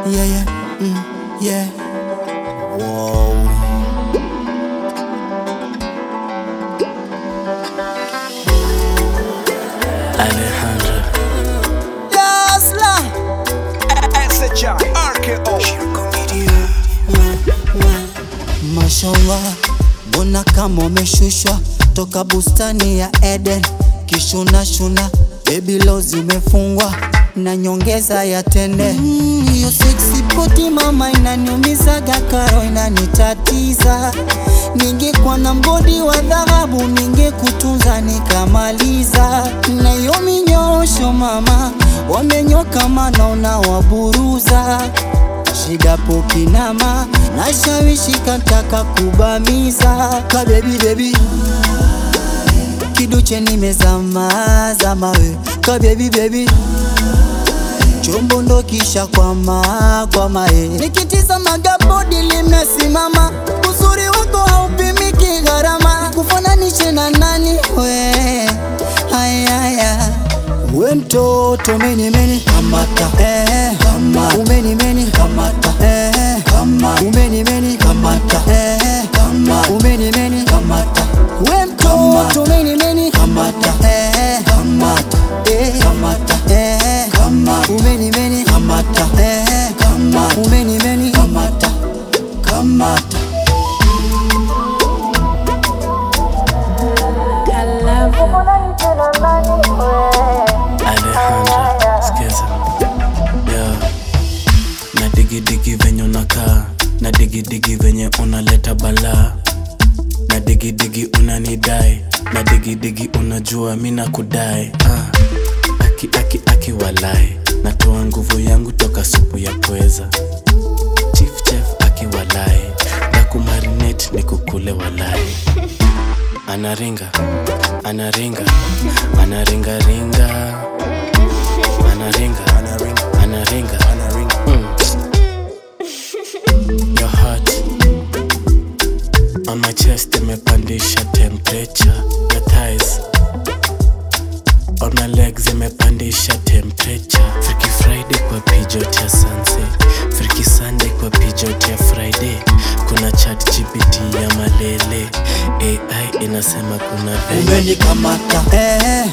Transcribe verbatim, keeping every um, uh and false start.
Yeah, yeah, mm, yeah. Whoa. Alejandro Dazzler. S H I R K O Mashallah, mbona kama umeshushwa toka bustani ya Eden. Kishuna shuna, baby lozi umefungwa na nyongeza ya tende. Mm, hiyo sexy poti mama inaniumizaga, karo inanitatiza. Ningekuwa na mgodi wa dhahabu ningekutunza nikamaliza. Na hiyo minyosho mama, wamenyoka mana unawaburuza. Shida pokinama, nashawishi kataka kubamiza. Ka baby baby, kiduche nimezama zama we. Ka baby baby, chombo ndo kisha kwama kwama e. Nikitizama gabodi limesimama, uzuri wako haupimiki gharama. Kufananishe na nani we? Haya haya, we mtoto meni meni kamata, eh, kamata. Umeni meni kamata, eh, kamata. Umeni meni kamata, eh, kamata. Umeni meni kamata. We mtoto meni meni kamata, eh, kamata. Eh, kamata. Eh, kamata. Umeni meni kamata, eh, kamata. Umeni meni kamata, kamata. Alejandro, skiza. Yo. Na digi digi venye unakaa, na digi digi venye unaleta bala, na digi digi unanidai, na digi digi unajua mina kudai. ah. Aki aki aki walai, natoa nguvu yangu toka supu ya pweza. Chief chef aki walai, na kumarinate ni kukule walai. Anaringa, anaringa, anaringa ringa, anaringa, anaringa, anaringa, anaringa. Mm. Your heart on my chest imepandisha temperature. Your thighs on my legs imepandisha temperature. Freaky Friday kwa pijot ya sunset, Freaky Sunday kwa pijot ya Friday. Kuna chat G P T ya malele, A I inasema kuna Umeni kamata, eh,